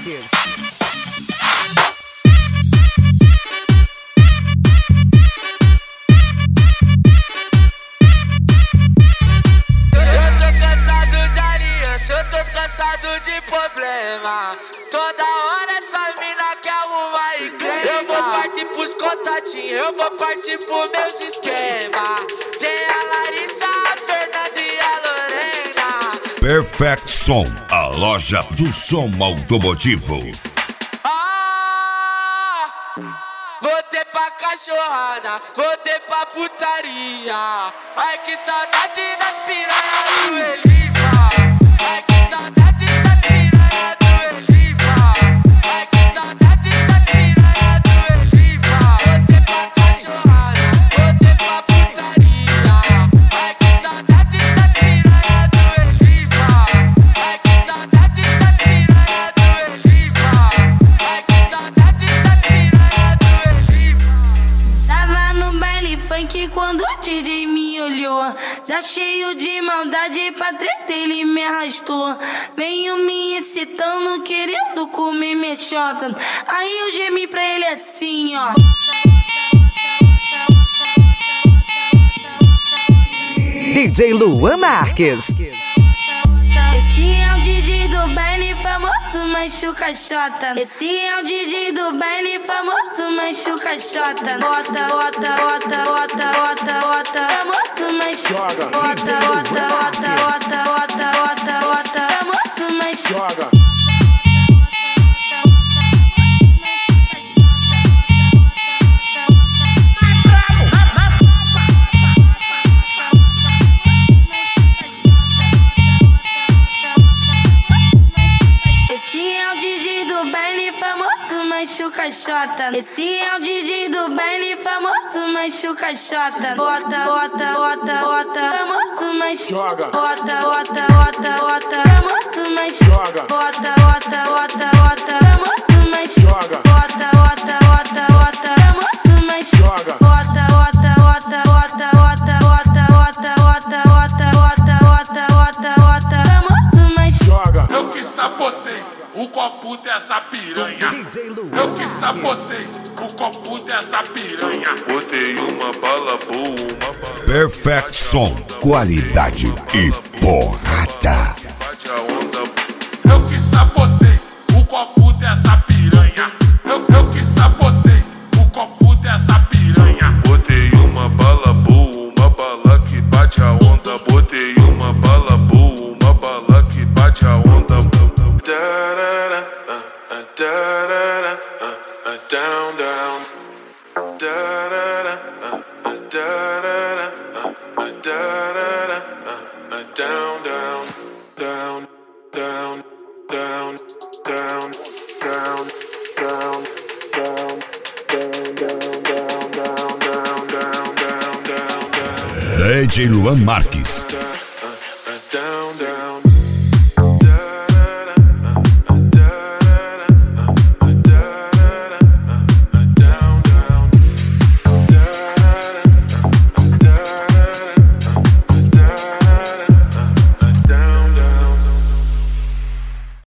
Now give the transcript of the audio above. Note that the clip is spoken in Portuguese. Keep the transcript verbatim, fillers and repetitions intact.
Eu tô cansado de problema. Toda hora essa mina quer arrumar encrenca. Eu vou partir pros contatinhos, eu vou partir pros meus esquemas. Tem a Larissa, a Fernanda e a Lorena. Perfect Som, a loja do som automotivo. Ah, voltei pra cachorrada, voltei pra putaria. Ai que saudade das piranhas do Elipa. Ai que saudade da piranha do Elipa. Ai que saudade da piranha do Elipa. Voltei pra cachorrada, voltei pra putaria. Ai que saudade da piranha do Elipa. Ai que saudade da piranha do Elipa. Ai que saudade da piranha do Elipa. Tava no baile funk quando o D J me olhou, já cheio de maldade pra treta ele me arrastou. Veio me excitando, querendo comer minha xota. Aí eu gemi pra ele assim, ó. D J Luan Marques. Esse é o D J do baile famoso, machuca xota. Esse é o D J do baile famoso, machuca xota. Bota, bota, bota, bota, bota, bota. Famoso, machuca. Bota, bota, bota, bota, bota, bota, bota. Famoso, machuca. Machuca xota. Esse é o D J do baile famoso, machuca xota. Bota, bota, bota, bota. Famoso, machuca. Bota, bota, bota, bota. Famoso, machuca. Bota, bota, bota, bota. Famoso, machuca. Bota, bota, bota, bota. Famoso, machuca. Bota, bota, bota, bota, bota, bota, bota, bota, bota, bota, bota, bota, bota. Famoso, machuca. Eu que sabotei o copo dessa piranha. Eu que sabotei o copo dessa piranha. Botei uma bala boa, uma bala. Perfect Som, qualidade e porrada. Eu que sabotei o copo dessa piranha. Eu, eu que sabotei o copo dessa piranha. Botei uma bala boa, uma bala que bate a onda. Botei uma bala boa, uma bala que bate a onda. Down, down, da da da, uh, uh, da da da, uh, uh, da da da, uh, uh, down, down, down, down, down, down, down, down, down, down, down, down, down, down, down, down, down. D J Luan Marques.